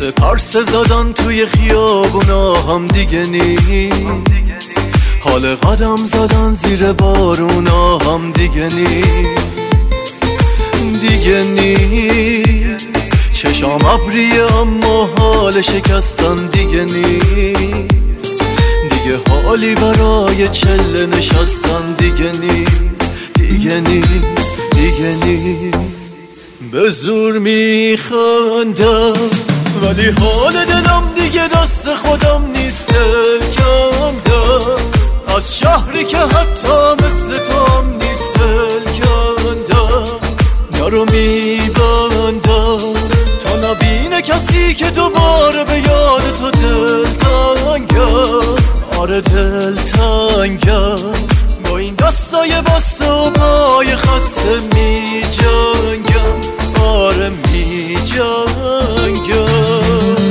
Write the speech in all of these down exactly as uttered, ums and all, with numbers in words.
پرسه زدن توی خیابونا هم دیگه نیست، حال قدم زدن زیر بارونا هم دیگه نیست، دیگه نیست. چشام ابریه اما حال شکستن دیگه نیست، دیگه حالی برای چله نشستن دیگه نیست، دیگه نیست، دیگه نیست. به زور میخندم ولی حال دلم دیگه دست خودم نیست، دل کندم از شهری که حتی مثل تو هم نیست، دل کندم درو میبندم تا نبینه کسی که دوباره به یاد تو دل تنگم. آره دل تنگم با این دستای بسته و پای خسته می جنگم، آره می جنگم.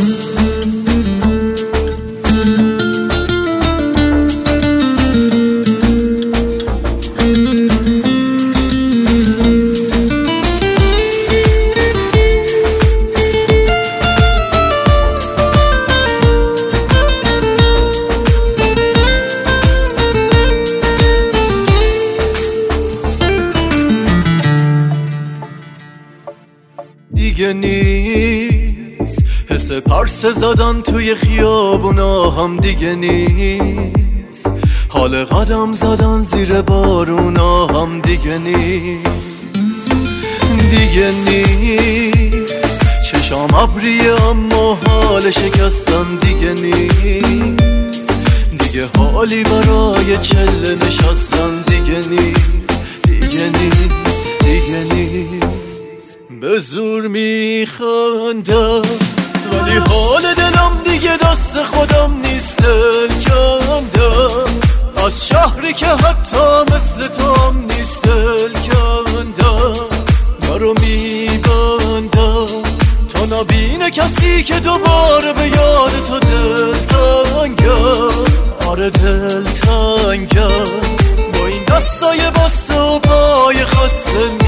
دیگه نیست حس پرسه زدن توی خیابونا هم دیگه نیست، حال قدم زدن زیر بارونا هم دیگه نیست، دیگه نیست. چشام ابریه اما حال شکستن دیگه نیست، دیگه حالی برای چله نشستن دیگه نیست، دیگه نیست، دیگه نیست. به زور میخندم ولی حال دلم دیگه دست خودم نیست، دل کندم از شهری که حتی مثل تو هم نیست، دل کندم درو میبندم تا نبینه کسی که دوباره به یاد تو دل تنگم. آره دل تنگم با این دستای بسته و پای خسته